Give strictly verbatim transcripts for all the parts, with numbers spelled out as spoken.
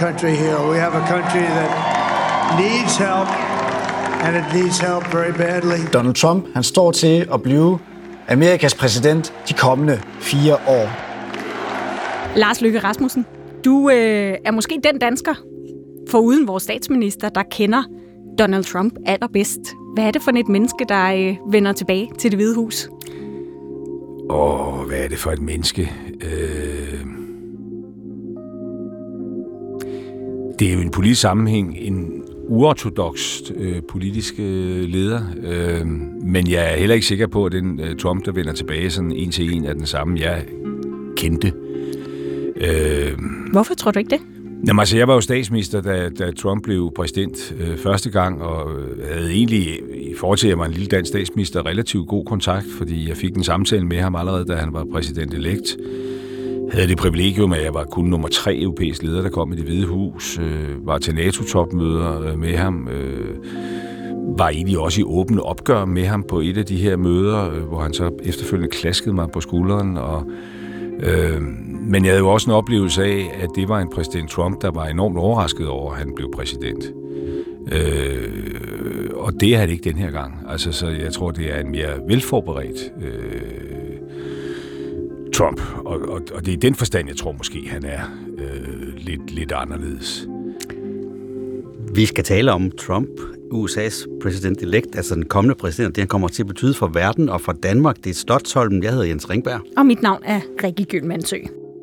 country here. We have a country that needs help, and it needs help very badly. Donald Trump, han står til at blive Amerikas præsident de kommende fire år. Lars Løkke Rasmussen, du øh, er måske den dansker, foruden vores statsminister, der kender Donald Trump allerbedst. Hvad er det for et menneske, der øh, vender tilbage til Det Hvide Hus? Åh, hvad er det for et menneske? Øh... Det er jo en politisk sammenhæng, en uortodox øh, politisk øh, leder, øh, men jeg er heller ikke sikker på, at den øh, Trump, der vender tilbage sådan en til en, er den samme, jeg kendte. Øh... Hvorfor tror du ikke det? Jamen, altså, jeg var jo statsminister, da, da Trump blev præsident øh, første gang, og havde egentlig, i forhold til, at jeg var en lille dansk statsminister, relativt god kontakt, fordi jeg fik en samtale med ham allerede, da han var præsident-elekt. Havde det privilegium, at jeg var kun nummer tre europæisk leder, der kom i Det Hvide Hus, øh, var til NATO-topmøder øh, med ham, øh, var egentlig også i åbne opgør med ham på et af de her møder, øh, hvor han så efterfølgende klaskede mig på skulderen, og Øh, men jeg havde jo også en oplevelse af, at det var en præsident Trump, der var enormt overrasket over, at han blev præsident. Øh, og det er han ikke den her gang. Altså, så jeg tror, det er en mere velforberedt øh, Trump. Og, og, og det er i den forstand, jeg tror måske, han er øh, lidt, lidt anderledes. Vi skal tale om Trump, U S A's præsident-elekt, altså den kommende præsident, det han kommer til at betyde for verden og for Danmark. Det er Slotsholmen. Jeg hedder Jens Ringberg. Og mit navn er Rikke Gyldmansø.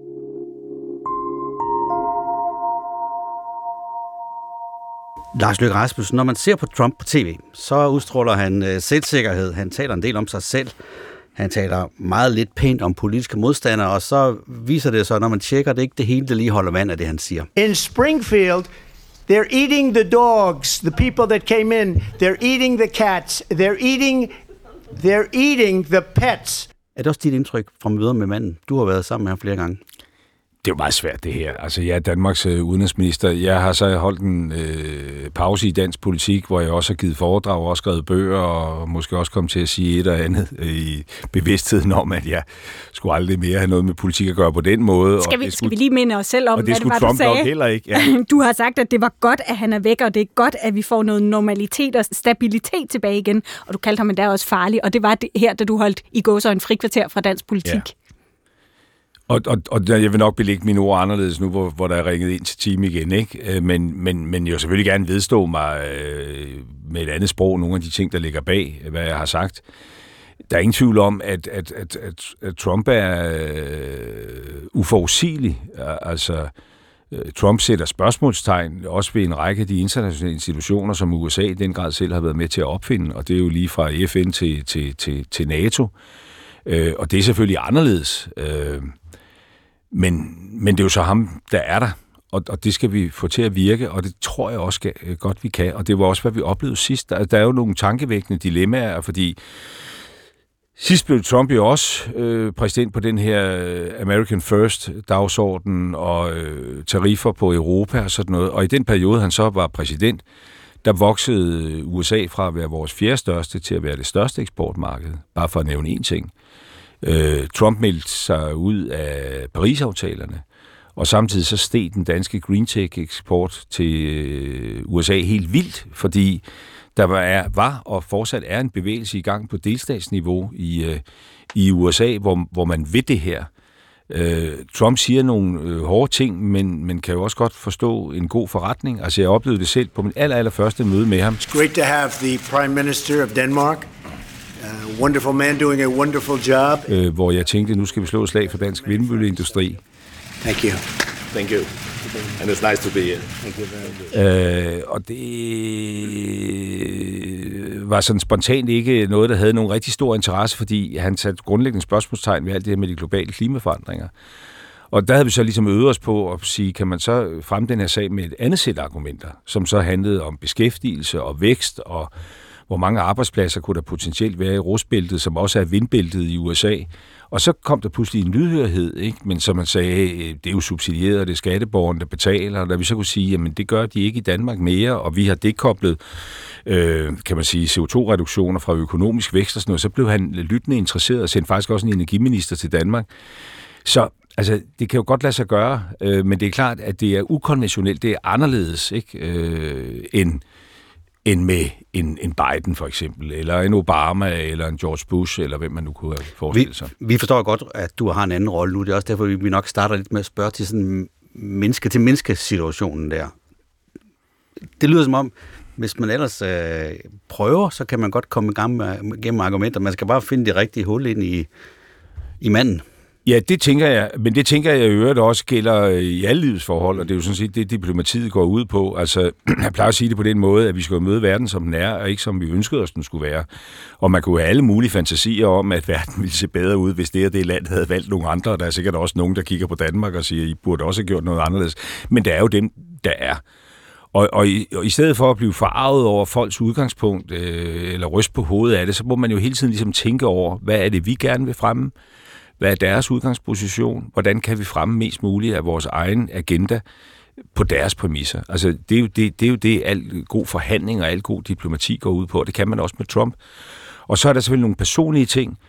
Lars Løkke Rasmussen, når man ser på Trump på tv, så udstråler han øh, selvsikkerhed. Han taler en del om sig selv. Han taler meget lidt pænt om politiske modstandere, og så viser det så, når man tjekker det ikke det hele, der lige holder vand af det, han siger. In Springfield, they're eating the dogs, the people that came in. They're eating the cats. They're eating, they're eating the pets. Er det også dit indtryk fra møder med manden? Du har været sammen med ham flere gange. Det er jo meget svært, det her. Altså, jeg er Danmarks øh, udenrigsminister. Jeg har så holdt en øh, pause i dansk politik, hvor jeg også har givet foredrag, og også skrevet bøger, og måske også kom til at sige et og andet øh, i bevidstheden om, at jeg skulle aldrig mere have noget med politik at gøre på den måde. Skal vi, og det skulle, skal vi lige minde os selv om, hvad det, det var, Trump du sagde? heller ikke. Ja. Du har sagt, at det var godt, at han er væk, og det er godt, at vi får noget normalitet og stabilitet tilbage igen. Og du kaldte ham endda også farlig, og det var det her, da du holdt i gåseøjne frikvarter fra dansk politik. Ja. Og, og, og jeg vil nok belægge mine ord anderledes nu, hvor, hvor der er ringet ind til time igen, ikke? Men, men, men jeg vil selvfølgelig gerne vedstå mig øh, med et andet sprog nogle af de ting, der ligger bag, hvad jeg har sagt. Der er ingen tvivl om, at, at, at, at, at Trump er øh, uforudsigelig. Altså, Trump sætter spørgsmålstegn også ved en række af de internationale institutioner, som U S A i den grad selv har været med til at opfinde, og det er jo lige fra F N til, til, til, til NATO. Øh, og det er selvfølgelig anderledes. Øh, Men, men det er jo så ham, der er der, og, og det skal vi få til at virke, og det tror jeg også skal, godt, vi kan. Og det var også, hvad vi oplevede sidst. Der, der er jo nogle tankevækkende dilemmaer, fordi sidst blev Trump jo også øh, præsident på den her American First-dagsorden og øh, tariffer på Europa og sådan noget. Og i den periode, han så var præsident, der voksede U S A fra at være vores fjerde største til at være det største eksportmarked, bare for at nævne én ting. Trump meldte sig ud af Paris-aftalerne, og samtidig så steg den danske green tech-eksport til U S A helt vildt, fordi der var, var og fortsat er en bevægelse i gang på delstatsniveau i, i U S A, hvor, hvor man ved det her. Trump siger nogle hårde ting, men man kan jo også godt forstå en god forretning. Altså, jeg oplevede det selv på min aller, aller første møde med ham. It's great to have the Prime Minister of Denmark. A wonderful man doing a wonderful job. Øh, hvor jeg tænkte, nu skal vi slå et slag for dansk vindmølleindustri. Thank you. Thank you. And it's nice to be here. Thank you very much. Øh, og det var sådan spontant ikke noget, der havde nogen rigtig stor interesse, fordi han satte grundlæggende spørgsmålstegn ved alt det her med de globale klimaforandringer. Og der havde vi så ligesom øvet os på at sige, kan man så fremme den her sag med et andet sæt argumenter, som så handlede om beskæftigelse og vækst og hvor mange arbejdspladser kunne der potentielt være i rustbæltet, som også er vindbæltet i U S A. Og så kom der pludselig en lydhørhed, ikke? Men som man sagde, det er jo subsidieret, det er skatteborgerne, der betaler, og da vi så kunne sige, jamen det gør de ikke i Danmark mere, og vi har dekoblet, øh, kan man sige, C O to reduktioner fra økonomisk vækst og sådan noget, så blev han lyttende interesseret og sendte faktisk også en energiminister til Danmark. Så altså, det kan jo godt lade sig gøre, øh, men det er klart, at det er ukonventionelt, det er anderledes, ikke? Øh, end, end med en, en Biden for eksempel, eller en Obama, eller en George Bush, eller hvem man nu kunne forestille sig. Vi, vi forstår godt, at du har en anden rolle nu. Det er også derfor, vi nok starter lidt med at spørge til sådan menneske-til-menneske-situationen der. Det lyder som om, hvis man ellers øh, prøver, så kan man godt komme i gang med, gennem argumenter. Man skal bare finde det rigtige hul ind i, i manden. Ja, det tænker jeg, men det tænker jeg i øvrigt også gælder i alle livets forhold, og det er jo sådan set det, diplomatiet går ud på. Altså, jeg plejer at sige det på den måde, at vi skal møde verden, som den er, og ikke som vi ønskede os, den skulle være. Og man kunne have alle mulige fantasier om, at verden ville se bedre ud, hvis det og det land havde valgt nogle andre, og der er sikkert også nogen, der kigger på Danmark og siger, I burde også have gjort noget anderledes. Men det er jo dem, der er. Og, og, i, og i stedet for at blive forarvet over folks udgangspunkt, øh, eller ryste på hovedet af det, så må man jo hele tiden ligesom tænke over, hvad er det, vi gerne vil fremme? Hvad er deres udgangsposition? Hvordan kan vi fremme mest muligt af vores egen agenda på deres præmisser? Altså, det er jo det, det, er jo det al god forhandling og al god diplomati går ud på, og det kan man også med Trump. Og så er der selvfølgelig nogle personlige ting,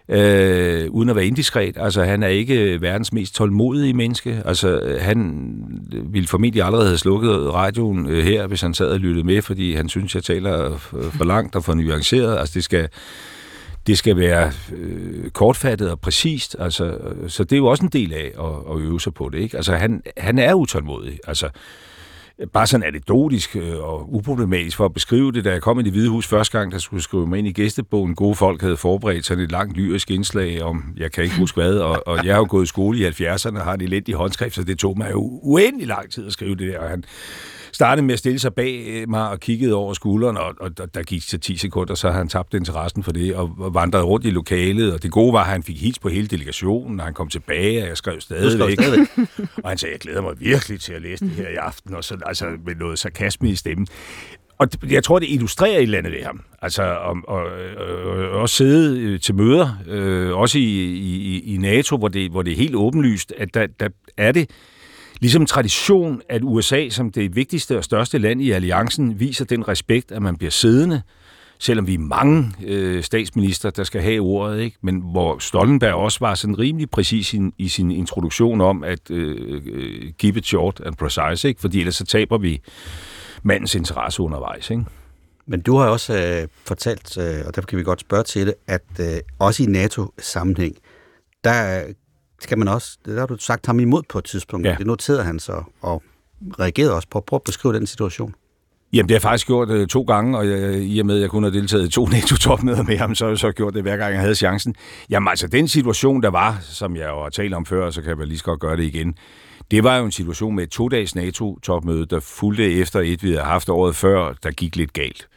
øh, uden at være indiskret. Altså, han er ikke verdens mest tålmodige menneske. Altså, han ville formentlig allerede have slukket radioen her, hvis han sad og lyttede med, fordi han synes, jeg taler for langt og for nuanceret. Altså, det skal... Det skal være øh, kortfattet og præcist, altså, så det er jo også en del af at, at øve sig på det, ikke? Altså, han, han er utålmodig, altså, bare sådan anekdotisk og uproblematisk for at beskrive det, da jeg kom i Det Hvide Hus første gang, der skulle skrive mig ind i gæstebogen. Gode folk havde forberedt sådan et langt lyrisk indslag om, jeg kan ikke huske hvad, og, og jeg har jo gået i skole i halvfjerdserne og har en elendig håndskrift, så det tog mig jo uendelig lang tid at skrive det der, og han startede med at stille sig bag mig og kiggede over skulderen, og, og der gik til ti sekunder, så havde han tabt interessen for det, og vandrede rundt i lokalet, og det gode var, at han fik hils på hele delegationen, og han kom tilbage, og jeg skrev stadigvæk. Og han sagde, jeg glæder mig virkelig til at læse det her i aften, og så altså med noget sarkasme i stemmen. Og jeg tror, det illustrerer et eller andet ved ham. Altså, og, og, og også sidde til møder, øh, også i, i, i NATO, hvor det, hvor det er helt åbenlyst, at der, der er det ligesom en tradition, at U S A som det vigtigste og største land i alliancen viser den respekt, at man bliver siddende, selvom vi er mange øh, statsminister, der skal have ordet, ikke? Men hvor Stoltenberg også var sådan rimelig præcis i, i sin introduktion om, at øh, keep it short and precise, ikke? Fordi ellers så taber vi mandens interesse undervejs, ikke? Men du har også øh, fortalt, øh, og der kan vi godt spørge til det, at øh, også i NATO-sammenhæng, der skal man også, der har du sagt ham imod på et tidspunkt. Ja. Det noterede han så, og reagerede også på. Prøv at beskrive den situation. Jamen, det har jeg faktisk gjort øh, to gange, og jeg, i og med, at jeg kun har deltaget i to NATO-topmøder med ham, så har jeg så gjort det hver gang, jeg havde chancen. Jamen, altså, den situation, der var, som jeg jo har talt om før, så kan jeg vel lige så godt gøre det igen, det var jo en situation med et to-dages NATO-topmøde, der fulgte efter et, vi havde haft året før, der gik lidt galt.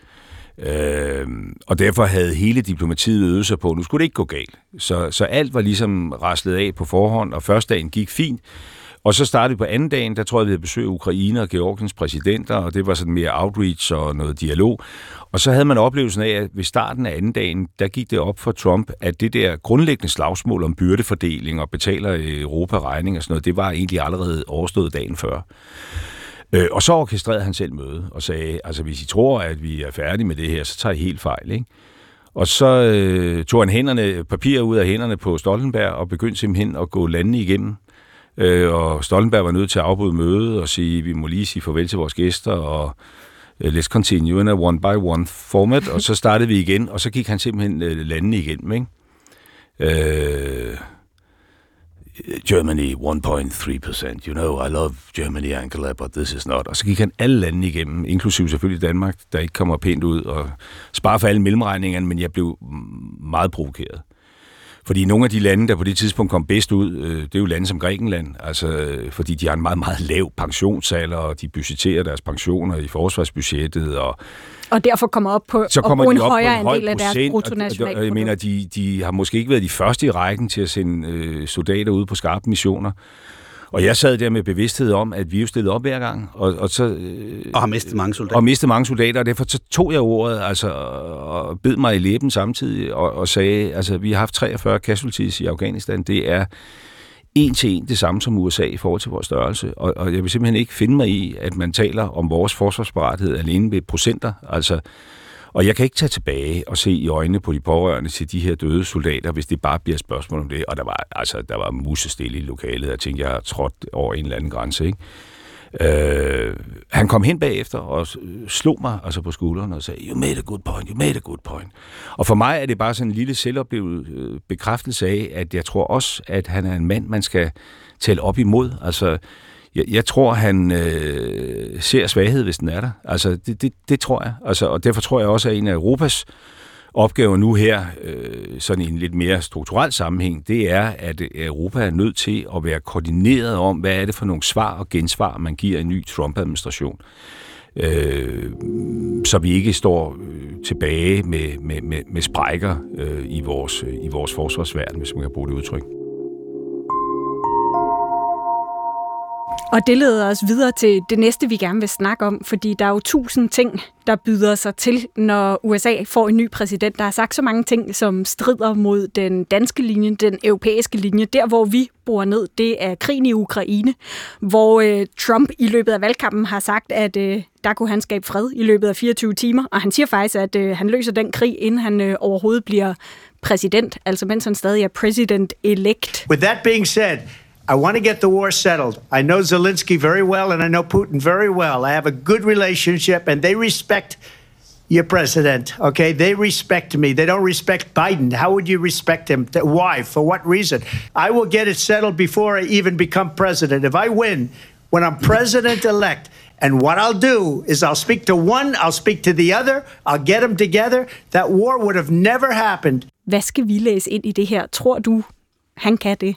Øh, og derfor havde hele diplomatiet øvet sig på, nu skulle det ikke gå galt. Så, så alt var ligesom raslet af på forhånd, og første dagen gik fint. Og så startede vi på anden dagen, der tror jeg, vi havde besøgt Ukraine og Georgiens præsidenter, og det var sådan mere outreach og noget dialog. Og så havde man oplevelsen af, at ved starten af anden dagen, der gik det op for Trump, at det der grundlæggende slagsmål om byrdefordeling og betaler Europa regning og sådan noget, det var egentlig allerede overstået dagen før. Og så orkestrerede han selv møde og sagde, altså hvis I tror, at vi er færdige med det her, så tager I helt fejl, ikke? Og så øh, tog han hænderne, papir ud af hænderne på Stoltenberg og begyndte simpelthen at gå landene igennem. Øh, og Stoltenberg var nødt til at afbryde mødet og sige, vi må lige sige farvel til vores gæster, og uh, let's continue in a one-by-one format. Og så startede vi igen, og så gik han simpelthen øh, landene igennem, ikke? Øh, Germany one point three percent. You know, I love Germany, Angela, but this is not. Og så gik han alle landene igennem, inklusive selvfølgelig Danmark, der ikke kommer pænt ud og sparer for alle mellemregningerne, men jeg blev meget provokeret. Fordi nogle af de lande, der på det tidspunkt kom bedst ud, det er jo lande som Grækenland, altså fordi de har en meget, meget lav pensionsalder, og de budgetterer deres pensioner i forsvarsbudgettet. Og, og derfor kommer op på så kommer at bruge de en højere en høj andel af deres bruttonationalprodukt. Og jeg mener, de, de har måske ikke været de første i rækken til at sende øh, soldater ud på skarpe missioner. Og jeg sad der med bevidsthed om, at vi jo stillede op hver gang. Og, og, så, øh, og har mistet mange soldater. Og mistet mange soldater, og derfor så tog jeg ordet altså, og bed mig i læben samtidig og, og sagde, altså vi har haft treogfyrre casualties i Afghanistan. Det er en til en det samme som U S A i forhold til vores størrelse. Og, og jeg vil simpelthen ikke finde mig i, at man taler om vores forsvarsparathed alene ved procenter. Altså, Og jeg kan ikke tage tilbage og se i øjnene på de pårørende til de her døde soldater, hvis det bare bliver et spørgsmål om det. Og der var, altså, der var musestille i lokalet. Jeg tænkte, jeg har trådt over en eller anden grænse, ikke? Øh, han kom hen bagefter og slog mig altså på skulderen og sagde, you made a good point, you made a good point. Og for mig er det bare sådan en lille selvoplevet bekræftelse af, at jeg tror også, at han er en mand, man skal tale op imod. Altså, jeg, jeg tror, han øh, ser svaghed, hvis den er der. Altså, det, det, det tror jeg. Altså, og derfor tror jeg også, at en af Europas opgaver nu her, øh, sådan i en lidt mere strukturel sammenhæng, det er, at Europa er nødt til at være koordineret om, hvad er det for nogle svar og gensvar, man giver en ny Trump-administration. Øh, så vi ikke står øh, tilbage med, med, med, med sprækker øh, i, vores, øh, i vores forsvarsverden, hvis man kan bruge det udtryk. Og det leder os videre til det næste, vi gerne vil snakke om, fordi der er jo tusind ting, der byder sig til, når U S A får en ny præsident. Der er sagt så mange ting, som strider mod den danske linje, den europæiske linje. Der, hvor vi bor ned, det er krigen i Ukraine, hvor øh, Trump i løbet af valgkampen har sagt, at øh, der kunne han skabe fred i løbet af fireogtyve timer, og han siger faktisk, at øh, han løser den krig, inden han øh, overhovedet bliver præsident, altså mens han stadig er president-elect. With that being said, I want to get the war settled. I know Zelensky very well, and I know Putin very well. I have a good relationship, and they respect your president, okay? They respect me. They don't respect Biden. How would you respect him? Why? For what reason? I will get it settled before I even become president. If I win, when I'm president-elect, and what I'll do is I'll speak to one, I'll speak to the other, I'll get them together. That war would have never happened. Hvad skal vi læse ind i det her? Tror du, han kan det?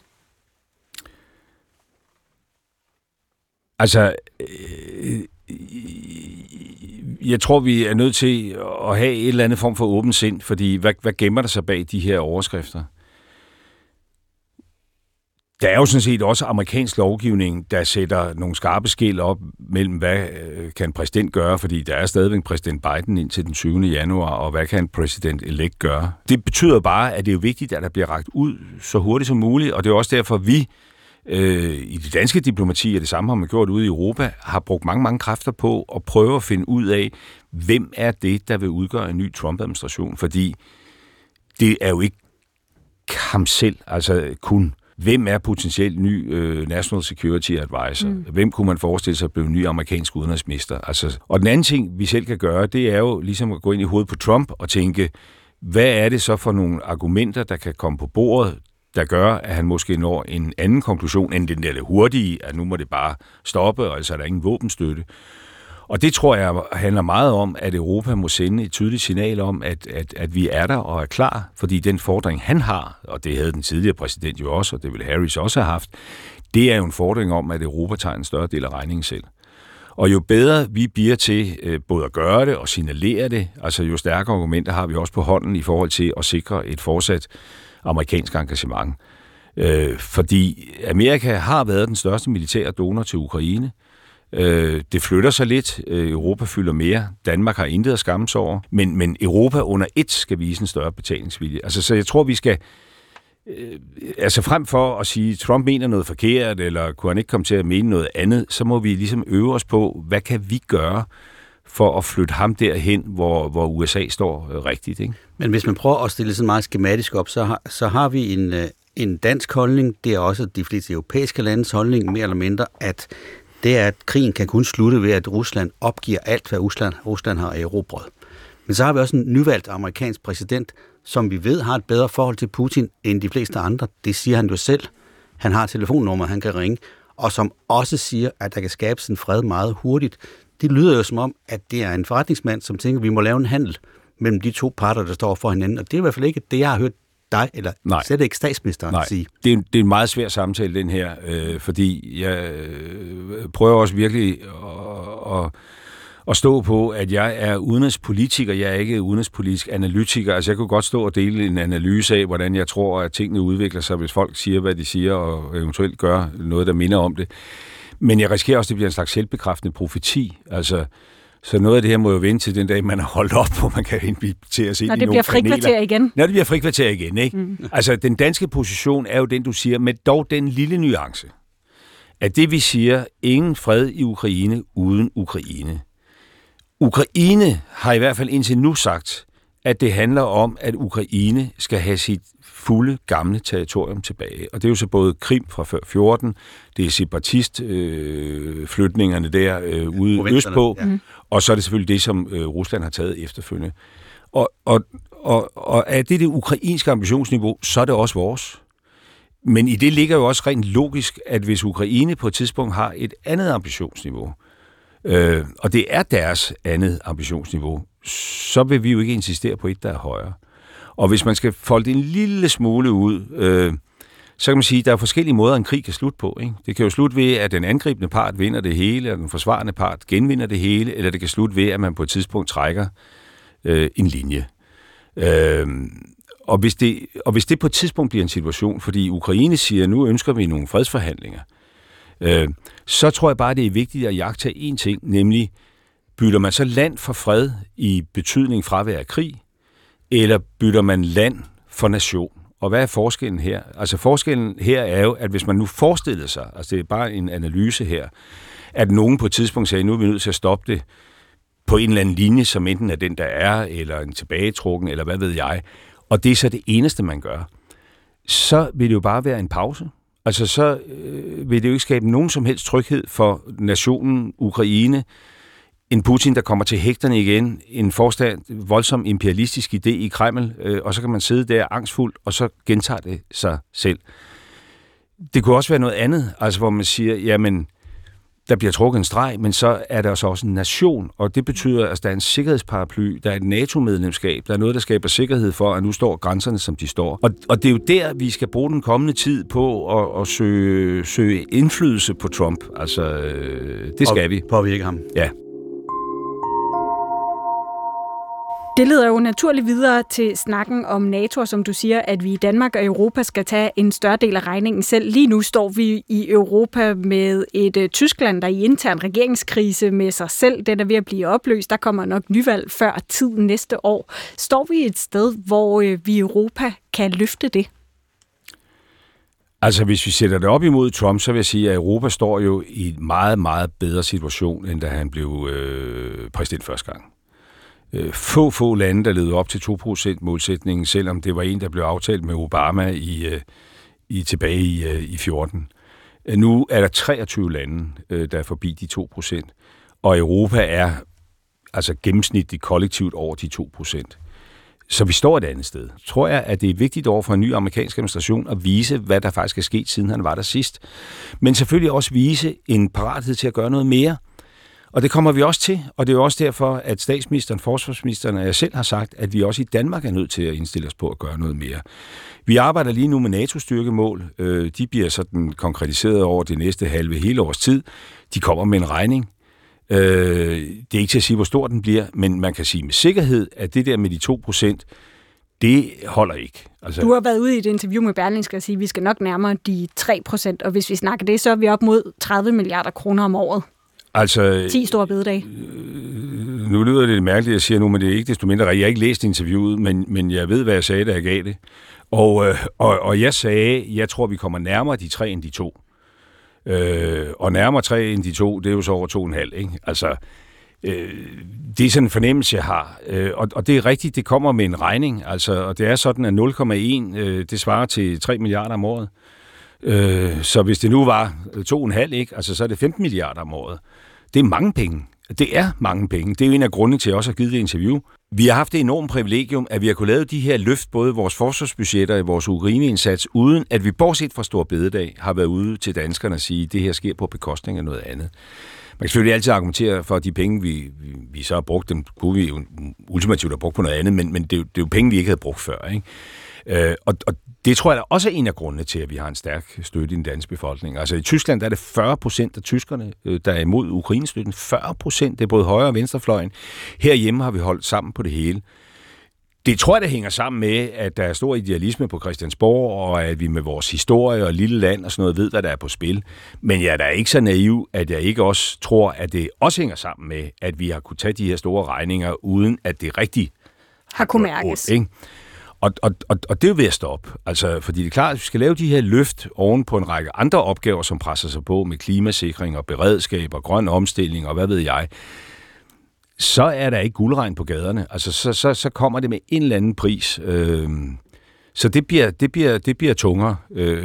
Altså, øh, jeg tror, vi er nødt til at have et eller andet form for åbent sind, fordi hvad, hvad gemmer der sig bag de her overskrifter? Der er jo sådan set også amerikansk lovgivning, der sætter nogle skarpe skel op mellem, hvad kan præsident gøre, fordi der er stadigvæk præsident Biden indtil den syvende januar, og hvad kan præsident-elect gøre? Det betyder bare, at det er vigtigt, at der bliver rakt ud så hurtigt som muligt, og det er også derfor, vi Øh, i det danske diplomati, og det samme har man gjort ude i Europa, har brugt mange, mange kræfter på at prøve at finde ud af, hvem er det, der vil udgøre en ny Trump-administration, fordi det er jo ikke ham selv, altså kun, hvem er potentielt ny øh, National Security Advisor? Mm. Hvem kunne man forestille sig at blive ny amerikansk udenrigsminister? Altså, og den anden ting, vi selv kan gøre, det er jo ligesom at gå ind i hovedet på Trump og tænke, hvad er det så for nogle argumenter, der kan komme på bordet, der gør, at han måske når en anden konklusion end den der hurtige, at nu må det bare stoppe, og altså er der ingen våbenstøtte. Og det tror jeg handler meget om, at Europa må sende et tydeligt signal om, at, at, at vi er der og er klar, fordi den fordring, han har, og det havde den tidligere præsident jo også, og det ville Harris også have haft, det er jo en fordring om, at Europa tager en større del af regningen selv. Og jo bedre vi bliver til øh, både at gøre det og signalere det, altså jo stærkere argumenter har vi også på hånden i forhold til at sikre et fortsat amerikansk engagement. Øh, fordi Amerika har været den største militære donor til Ukraine. Øh, det flytter sig lidt. Øh, Europa fylder mere. Danmark har intet at skamme sig over. Men, men Europa under et skal vise en større betalingsvilje. Altså, så jeg tror, vi skal øh, altså frem for at sige, at Trump mener noget forkert, eller kunne han ikke komme til at mene noget andet, så må vi ligesom øve os på, hvad kan vi gøre for at flytte ham derhen, hvor, hvor U S A står øh, rigtigt, ikke? Men hvis man prøver at stille sådan meget skematisk op, så har, så har vi en, en dansk holdning, det er også de fleste europæiske landes holdning, mere eller mindre, at det er, at krigen kan kun slutte ved, at Rusland opgiver alt, hvad Rusland, Rusland har erobret. Men så har vi også en nyvalgt amerikansk præsident, som vi ved har et bedre forhold til Putin end de fleste andre. Det siger han jo selv. Han har et telefonnummer, han kan ringe, og som også siger, at der kan skabes en fred meget hurtigt. Det lyder jo som om, at det er en forretningsmand, som tænker, at vi må lave en handel mellem de to parter, der står for hinanden. Og det er i hvert fald ikke det, jeg har hørt dig, eller Nej. slet ikke statsministeren Nej. sige. Det er, det er en meget svær samtale, den her, øh, fordi jeg øh, prøver også virkelig at, at, at stå på, at jeg er udenrigspolitiker, jeg er ikke udenrigspolitisk analytiker. Altså jeg kunne godt stå og dele en analyse af, hvordan jeg tror, at tingene udvikler sig, hvis folk siger, hvad de siger, og eventuelt gør noget, der minder om det. Men jeg risikerer også, at det bliver en slags selvbekræftende profeti. Altså, så noget af det her må jo vente til den dag, man har holdt op, hvor man kan invitere sig ind i nogle paneler. Når det bliver frikvarter igen. Når det bliver frikvarter igen, ikke? Mm. Altså, den danske position er jo den, du siger, med dog den lille nuance, at det vi siger, ingen fred i Ukraine uden Ukraine. Ukraine har i hvert fald indtil nu sagt, at det handler om, at Ukraine skal have sit fulde gamle territorium tilbage. Og det er jo så både Krim fra før fjorten, det er separatistflytningerne øh, der øh, ude østpå, ja. Og så er det selvfølgelig det, som øh, Rusland har taget efterfølgende. Og, og, og, og er det det ukrainske ambitionsniveau, så er det også vores. Men i det ligger jo også rent logisk, at hvis Ukraine på et tidspunkt har et andet ambitionsniveau, øh, og det er deres andet ambitionsniveau, så vil vi jo ikke insistere på et, der er højere. Og hvis man skal folde det en lille smule ud, øh, så kan man sige, at der er forskellige måder, en krig kan slutte på. Ikke? Det kan jo slutte ved, at den angribende part vinder det hele, og den forsvarende part genvinder det hele, eller det kan slutte ved, at man på et tidspunkt trækker øh, en linje. Øh, og, hvis det, og hvis det på et tidspunkt bliver en situation, fordi Ukraine siger, at nu ønsker vi nogle fredsforhandlinger, øh, så tror jeg bare, det er vigtigt at jagtage én ting, nemlig bytter man så land for fred i betydning fravær af krig, eller bytter man land for nation? Og hvad er forskellen her? Altså forskellen her er jo, at hvis man nu forestillede sig, altså det er bare en analyse her, at nogen på et tidspunkt sagde, nu er vi nødt til at stoppe det på en eller anden linje, som enten er den, der er, eller en tilbagetrukken, eller hvad ved jeg, og det er så det eneste, man gør, så vil det jo bare være en pause. Altså så øh, vil det jo ikke skabe nogen som helst tryghed for nationen Ukraine, en Putin, der kommer til hægterne igen, en forstand, voldsom imperialistisk idé i Kreml, øh, og så kan man sidde der angstfuldt, og så gentager det sig selv. Det kunne også være noget andet, altså hvor man siger, jamen, der bliver trukket en streg, men så er der så også en nation, og det betyder, at der er en sikkerhedsparaply, der er et NATO-medlemskab, der er noget, der skaber sikkerhed for, at nu står grænserne, som de står. Og, og det er jo der, vi skal bruge den kommende tid på at, at søge, søge indflydelse på Trump. Altså, øh, det skal vi. Påvirke ham. Ja. Det leder jo naturligt videre til snakken om NATO, som du siger, at vi i Danmark og Europa skal tage en større del af regningen selv. Lige nu står vi i Europa med et uh, Tyskland, der er i intern regeringskrise med sig selv. Den er ved at blive opløst. Der kommer nok nyvalg før tid næste år. Står vi et sted, hvor uh, vi i Europa kan løfte det? Altså, hvis vi sætter det op imod Trump, så vil jeg sige, at Europa står jo i en meget, meget bedre situation, end da han blev øh, præsident første gang. Få, få lande, der levede op til to procent målsætningen, selvom det var en, der blev aftalt med Obama i, i tilbage i, i fjorten. Nu er der treogtyve lande, der er forbi de to procent, og Europa er altså gennemsnitligt kollektivt over de to procent. Så vi står et andet sted. Tror jeg, at det er vigtigt over for en ny amerikansk administration at vise, hvad der faktisk er sket, siden han var der sidst. Men selvfølgelig også vise en parathed til at gøre noget mere. Og det kommer vi også til, og det er jo også derfor, at statsministeren, forsvarsministeren og jeg selv har sagt, at vi også i Danmark er nødt til at indstille os på at gøre noget mere. Vi arbejder lige nu med NATO-styrkemål. De bliver sådan konkretiseret over det næste halve hele års tid. De kommer med en regning. Det er ikke til at sige, hvor stor den bliver, men man kan sige med sikkerhed, at det der med de to procent, det holder ikke. Altså, du har været ude i et interview med Berlingske og sige, at vi skal nok nærmere de tre procent, og hvis vi snakker det, så er vi op mod tredive milliarder kroner om året. Altså, ti store bededage. Øh, nu lyder det lidt mærkeligt, jeg siger nu, men det er ikke desto mindre. Jeg har ikke læst interviewet, men, men jeg ved, hvad jeg sagde, da jeg gav det. Og, øh, og, og jeg sagde, jeg tror, vi kommer nærmere de tre end de to. Øh, og nærmere tre end de to, det er jo så over to og en halv, ikke? Altså, øh, det er sådan en fornemmelse, jeg har. Øh, og, og det er rigtigt, det kommer med en regning. Altså, og det er sådan, at nul komma en, øh, det svarer til tre milliarder om året. Øh, så hvis det nu var to og en halv, ikke? Altså, så er det femten milliarder om året. Det er mange penge. Det er mange penge. Det er jo en af grundene til, at jeg også har givet det interview. Vi har haft det enormt privilegium, at vi har kunnet lave de her løft, både i vores forsvarsbudgetter og i vores Ukraine-indsats, uden at vi bortset fra Store Bededag har været ude til danskerne og sige, at det her sker på bekostning af noget andet. Man kan selvfølgelig altid argumentere for, at de penge, vi, vi, vi så har brugt, dem kunne vi jo ultimativt have brugt på noget andet, men, men det, er jo, det er jo penge, vi ikke havde brugt før, ikke? Øh, og, og det tror jeg der også er en af grundene til, at vi har en stærk støtte i den danske befolkning. Altså i Tyskland der er det fyrre procent af tyskerne, der er imod Ukraine-støtten. fyrre procent, det er både højre- og venstrefløjen. Herhjemme har vi holdt sammen på det hele. Det tror jeg, der hænger sammen med, at der er stor idealisme på Christiansborg, og at vi med vores historie og lille land og sådan noget ved, hvad der er på spil. Men jeg er da ikke så naiv, at jeg ikke også tror, at det også hænger sammen med, at vi har kunne tage de her store regninger, uden at det rigtigt har kunne mærkes. Ikke? Og, og, og, og det er jo ved at stoppe. Altså, fordi det er klart, at vi skal lave de her løft oven på en række andre opgaver, som presser sig på med klimasikring og beredskab og grøn omstilling og hvad ved jeg. så er der ikke guldregn på gaderne. Altså, så, så, så kommer det med en eller anden pris. Øh, så det bliver, det bliver, det bliver tungere.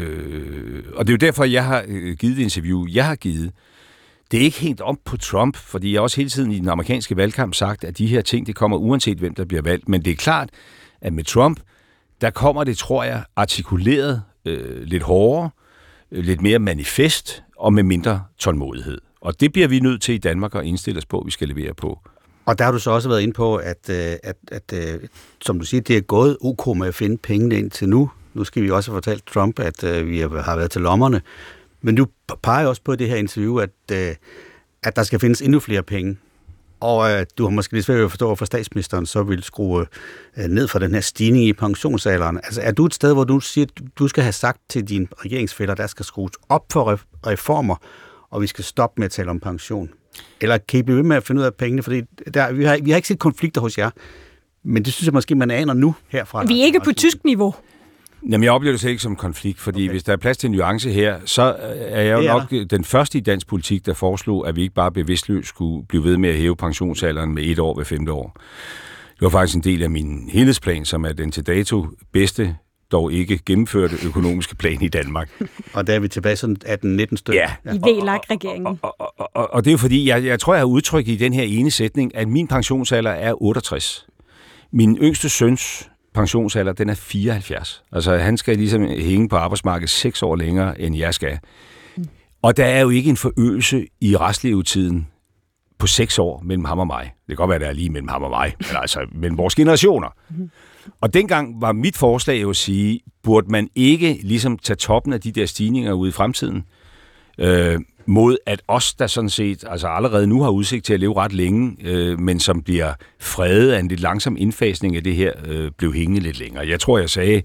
Øh, og det er jo derfor, jeg har givet det interview, jeg har givet. Det er ikke helt om på Trump, fordi jeg også hele tiden i den amerikanske valgkamp sagt, at de her ting, det kommer uanset hvem der bliver valgt. Men det er klart, at med Trump, der kommer det, tror jeg, artikuleret øh, lidt hårdere, øh, lidt mere manifest og med mindre tålmodighed. Og det bliver vi nødt til i Danmark at indstille os på, at vi skal levere på. Og der har du så også været inde på, at, at, at, at som du siger, det er gået ok med at finde pengene ind til nu. Nu skal vi også have fortalt Trump, at uh, vi har været til lommerne. Men du peger også på det her interview, at, uh, at der skal findes endnu flere penge. Og uh, du har måske lidt svært ved at forstå, hvorfor statsministeren så vil skrue uh, ned for den her stigning i pensionsalderen. Altså er du et sted, hvor du siger, at du skal have sagt til dine regeringsfæller, der skal skrues op for reformer, og vi skal stoppe med at tale om pension? Eller kan I blive ved med at finde ud af pengene? Fordi der, vi, har, vi har ikke set konflikter hos jer, men det synes jeg måske, man aner nu herfra. Vi er ikke på tysk niveau. Jamen, jeg oplever det selv ikke som konflikt, fordi okay. hvis der er plads til en nuance her, så er jeg jo er nok der. den første i dansk politik, der foreslog, at vi ikke bare bevidstløst skulle blive ved med at hæve pensionsalderen med et år ved femte år. Det var faktisk en del af min helhedsplan, som er den til dato bedste, dog ikke gennemførte økonomiske plan i Danmark. Og der er vi tilbage sådan atten nitten stykker. Ja. I V L A K-regeringen. Og, og, og, og, og det er jo fordi, jeg, jeg tror, jeg har udtrykt i den her ene sætning, at min pensionsalder er otteogtres. Min yngste søns pensionsalder, den er fireoghalvfjerds. Altså, han skal ligesom hænge på arbejdsmarkedet seks år længere, end jeg skal. Og der er jo ikke en forøgelse i restlevetiden på seks år mellem ham og mig. Det kan godt være, der er lige mellem ham og mig, men altså mellem vores generationer. Og dengang var mit forslag jo at sige, burde man ikke ligesom tage toppen af de der stigninger ude i fremtiden, øh, mod at os, der sådan set altså allerede nu har udsigt til at leve ret længe, øh, men som bliver fredet af en lidt langsom indfasning af det her, øh, blev hængende lidt længere. Jeg tror, jeg sagde,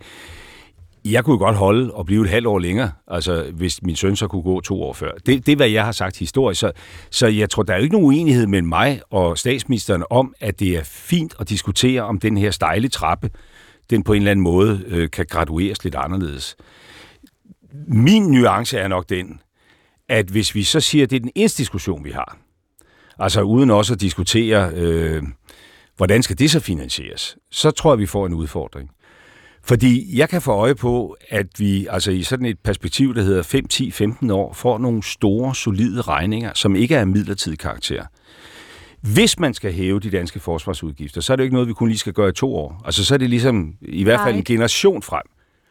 jeg kunne godt holde og blive et halvt år længere, altså hvis min søn så kunne gå to år før. Det, det er, hvad jeg har sagt historisk. Så, så jeg tror, der er jo ikke nogen uenighed mellem mig og statsministeren om, at det er fint at diskutere, om den her stejle trappe, den på en eller anden måde øh, kan gradueres lidt anderledes. Min nuance er nok den, at hvis vi så siger, at det er den eneste diskussion, vi har, altså uden også at diskutere, øh, hvordan skal det så finansieres, så tror jeg, vi får en udfordring. Fordi jeg kan få øje på, at vi altså i sådan et perspektiv, der hedder fem, ti, femten år, får nogle store, solide regninger, som ikke er af midlertidig karakter. Hvis man skal hæve de danske forsvarsudgifter, så er det jo ikke noget, vi kun lige skal gøre i to år. Altså så er det ligesom i hvert fald en generation frem.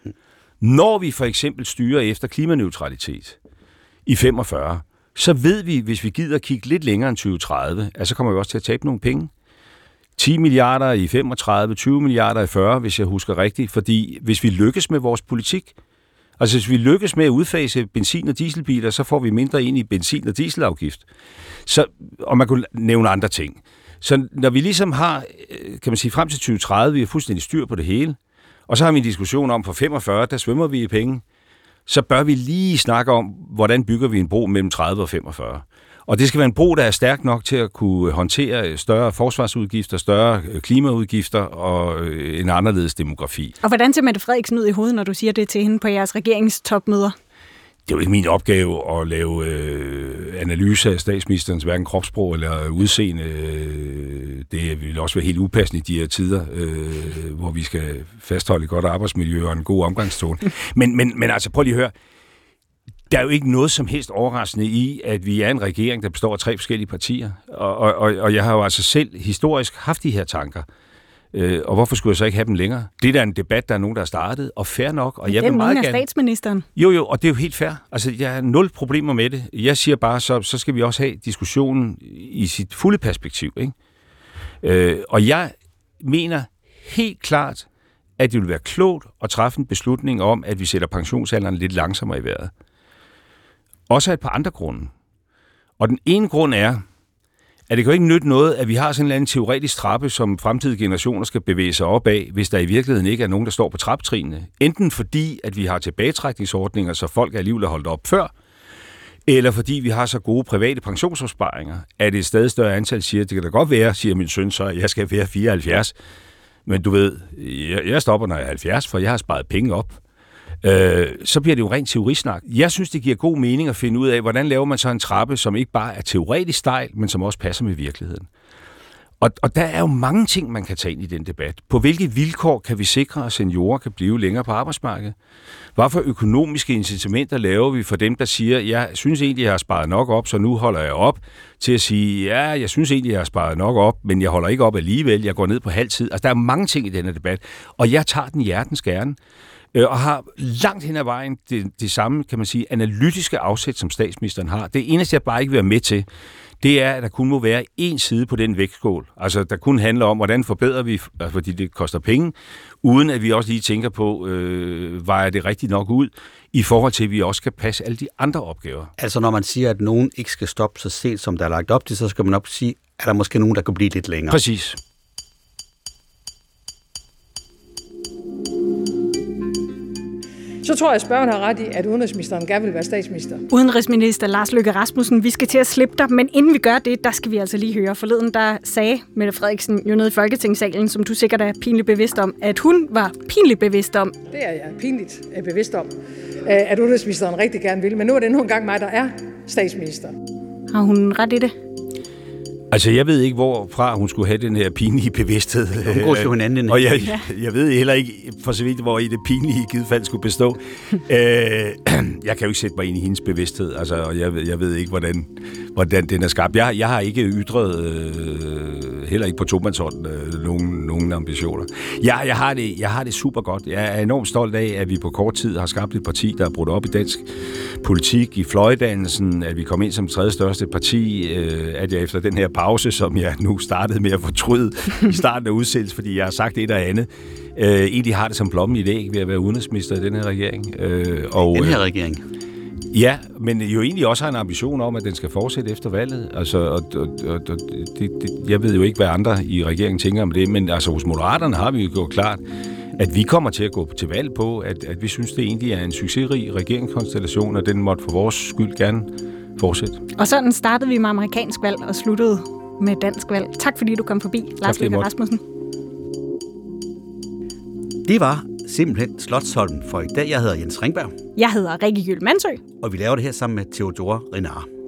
Når vi for eksempel styrer efter klimaneutralitet i femogfyrre, så ved vi, hvis vi gider kigge lidt længere end tyve tredive, at så kommer vi også til at tabe nogle penge. ti milliarder i femogtredive, tyve milliarder i fyrre, hvis jeg husker rigtigt, fordi hvis vi lykkes med vores politik, altså hvis vi lykkes med at udfase benzin- og dieselbiler, så får vi mindre ind i benzin- og dieselafgift. Så, og man kunne nævne andre ting. Så når vi ligesom har, kan man sige, frem til tyve tredive, vi har fuldstændig styr på det hele, og så har vi en diskussion om for femogfyrre, der svømmer vi i penge, så bør vi lige snakke om, hvordan bygger vi en bro mellem tredive og femogfyrre. Og det skal være en bro, der er stærk nok til at kunne håndtere større forsvarsudgifter, større klimaudgifter og en anderledes demografi. Og hvordan ser Mette Frederiksen ud i hovedet, når du siger det til hende på jeres regeringstopmøder? Det er jo ikke min opgave at lave øh, analyse af statsministerens hverken kropssprog eller udseende. Det vil også være helt upassende i de her tider, øh, hvor vi skal fastholde et godt arbejdsmiljø og en god omgangstone. Men, men, men altså, prøv lige at høre. Der er jo ikke noget som helst overraskende i, at vi er en regering, der består af tre forskellige partier. Og, og, og jeg har jo altså selv historisk haft de her tanker. Øh, og hvorfor skulle jeg så ikke have dem længere? Det er da en debat, der er nogen, der har startet, og fair nok. Og jeg det vil meget mener gerne... statsministeren. Jo, jo, og det er jo helt fair. Altså, jeg har nul problemer med det. Jeg siger bare, så, så skal vi også have diskussionen i sit fulde perspektiv. Ikke? Øh, og jeg mener helt klart, at det vil være klogt at træffe en beslutning om, at vi sætter pensionsalderen lidt langsommere i vejret. Også af et par andre grunde. Og den ene grund er, at det kan jo ikke nytte noget, at vi har sådan en eller anden teoretisk trappe, som fremtidige generationer skal bevæge sig op af, hvis der i virkeligheden ikke er nogen, der står på traptrinene. Enten fordi, at vi har tilbagetrækningsordninger, så folk alligevel er holdt op før, eller fordi vi har så gode private pensionsopsparinger, at et stadig større antal siger, det kan da godt være, siger min søn så, at jeg skal være fireoghalvfjerds. Men du ved, jeg stopper, når jeg er halvfjerds, for jeg har sparet penge op. Øh, så bliver det jo rent teorisnak. Jeg synes, det giver god mening at finde ud af, hvordan laver man så en trappe, som ikke bare er teoretisk stejl, men som også passer med virkeligheden. Og, og der er jo mange ting, man kan tage ind i den debat. På hvilke vilkår kan vi sikre, at seniorer kan blive længere på arbejdsmarkedet? Hvad for økonomiske incitamenter laver vi for dem, der siger, jeg synes egentlig, jeg har sparet nok op, så nu holder jeg op, til at sige, ja, jeg synes egentlig, jeg har sparet nok op, men jeg holder ikke op alligevel, jeg går ned på halv tid. Altså, der er mange ting i denne debat, og jeg tager den hjertens gerne, og har langt hen ad vejen det, det samme, kan man sige, analytiske afsæt, som statsministeren har. Det eneste, jeg bare ikke vil være med til, det er, at der kun må være én side på den vægtskål. Altså, der kun handler om, hvordan forbedrer vi, fordi det koster penge, uden at vi også lige tænker på, øh, vejer det rigtigt nok ud, i forhold til, at vi også kan passe alle de andre opgaver. Altså, når man siger, at nogen ikke skal stoppe så sent, som der er lagt op til, så skal man op sige, at der måske nogen, der kan blive lidt længere. Præcis. Så tror jeg, at spørgeren har ret i, at udenrigsministeren gerne vil være statsminister. Udenrigsminister Lars Løkke Rasmussen, vi skal til at slippe dig, men inden vi gør det, der skal vi altså lige høre. Forleden, der sagde Mette Frederiksen jo nede i Folketingssalen, som du sikkert er pinligt bevidst om, at hun var pinligt bevidst om. Det er jeg pinligt bevidst om, at udenrigsministeren rigtig gerne vil. Men nu er det endnu en gang mig, der er statsminister. Har hun ret i det? Altså, jeg ved ikke, hvorfra hun skulle have den her pinlige bevidsthed. Hun går til hinanden. Og jeg, jeg ved heller ikke, for så vidt, hvor i det pinlige i givet fald skulle bestå. øh, jeg kan jo ikke sætte mig ind i hendes bevidsthed, altså, og jeg ved, jeg ved ikke, hvordan, hvordan den er skabt. Jeg, jeg har ikke ytret, øh, heller ikke på tomandshånd, øh, nogen, nogen ambitioner. Jeg, jeg, har det, jeg har det super godt. Jeg er enormt stolt af, at vi på kort tid har skabt et parti, der er brudt op i dansk politik, i fløjdannelsen, at vi kom ind som tredje største parti, øh, at jeg efter den her pause, som jeg nu startede med at fortryde i starten af udsendelsen, fordi jeg har sagt et og andet, øh, egentlig har det som blommen i det æg ved at være udenrigsminister i den her regering. Øh, og, den her regering? Øh, ja, men jo egentlig også har en ambition om, at den skal fortsætte efter valget. Altså, og, og, og, og det, det, jeg ved jo ikke, hvad andre i regeringen tænker om det, men altså hos Moderaterne har vi jo gjort klart, at vi kommer til at gå til valg på, at, at vi synes, det egentlig er en succesrig regeringskonstellation, og den måtte for vores skyld gerne fortsætte. Og sådan startede vi med amerikansk valg og sluttede med dansk valg. Tak fordi du kom forbi, Lars Løkke Rasmussen. Det var simpelthen Slotsholmen for i dag. Jeg hedder Jens Ringberg. Jeg hedder Rikke Juhl Mansø. Og vi laver det her sammen med Theodora Renard.